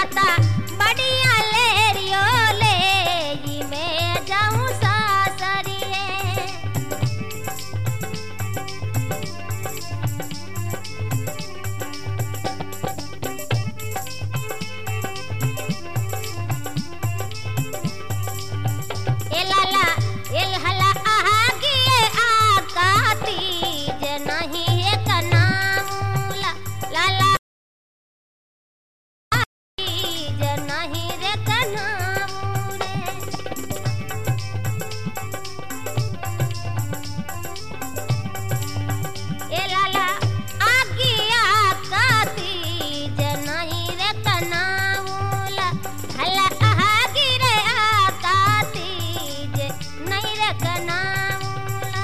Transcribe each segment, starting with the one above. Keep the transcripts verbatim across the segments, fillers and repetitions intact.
माता बढ़िया ले रियो ले जी मैं जाऊं सासरिए। ए लाला ए हला आहा गिए आका तीज नहीं एक नामूला लाला तीज नहीं रे कनामूरे। ए लाला आगिया का तीज नहीं रे कनामूला हला आहा गिरे आका तीज नहीं रे कनामूला।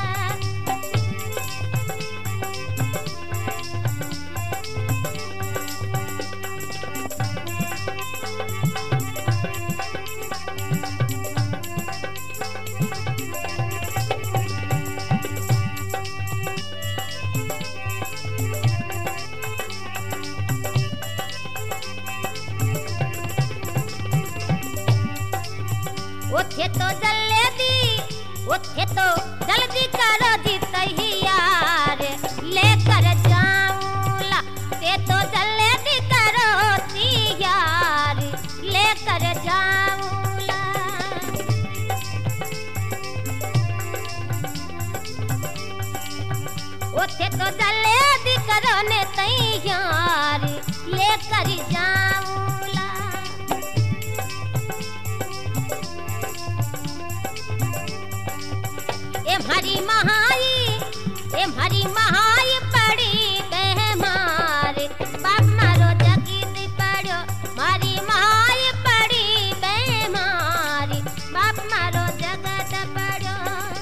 ओथे तो जल्दी ओथे तो जल्दी करो जी तैयार लेकर जाऊंला ते तो जल्दी करो तैयार लेकर जाऊंला। ओथे तो जल्दी करो ने तैयार लेकर जाऊंला। ए हरी महाई ए हरी महाई पड़ी बेमार बाप मारो जगीत पड़ो मारी महाई पड़ी बेमार बाप मारो जगत पड़ो।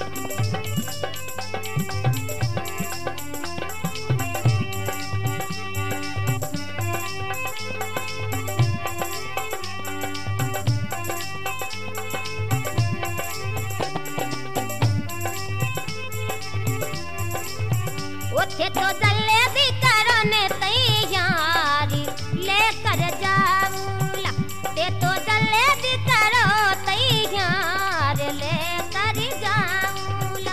ओथे तो जल्दी करो ने तैयारी लेकर जाऊंला ते तो जल्दी करो तैयार लेकर जाऊंला।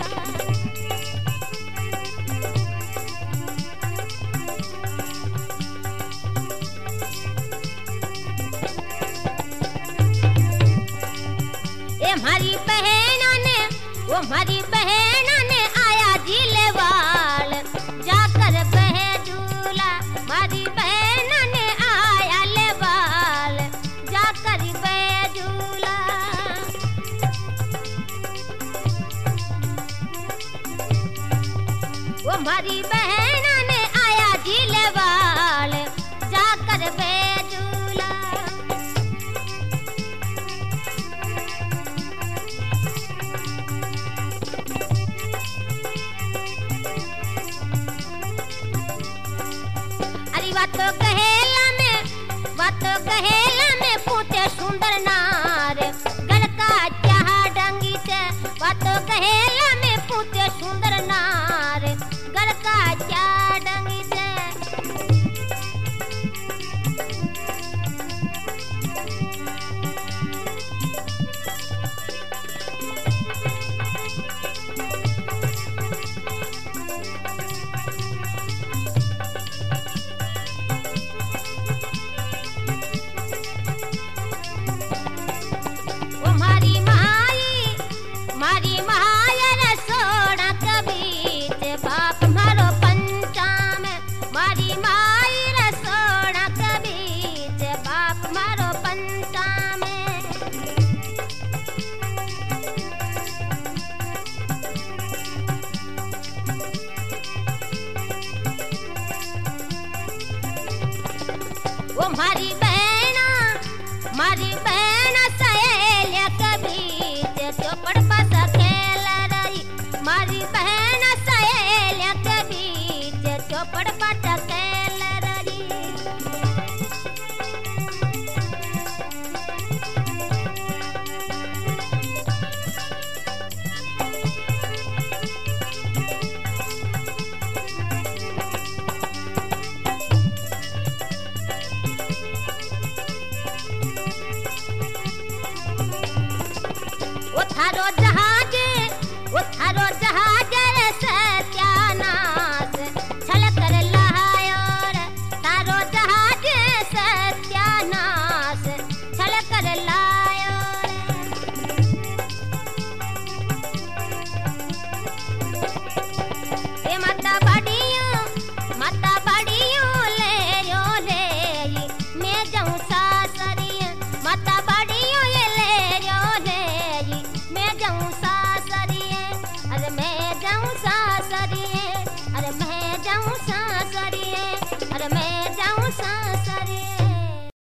ए हमारी बहन ने वो हमारी बहन ने आया जिलेवाल जाकर बह झूला हमारी बहन ने आया लेवाल जाकर बह झूला। वो हमारी बहन ने आया जिलेवाल जाकर बह झूला। बातो कहेला में बातो कहेला में पूछे सुंदर नार गल का चाह डंगी से बातो कहेला में पूछे सुंदर नार गल का चाह डंगी से। मारी महायर सोना कबीत बाप मारो पंचाम मारी मायर सोना कबीत बाप मारो पंचाम। वो मारी बहना मारी बहना सहेलिया कबीत चौपड़ पास खेल रही मारी बहन सहेलिया के बीच चौपड़ पाट खेल रही। में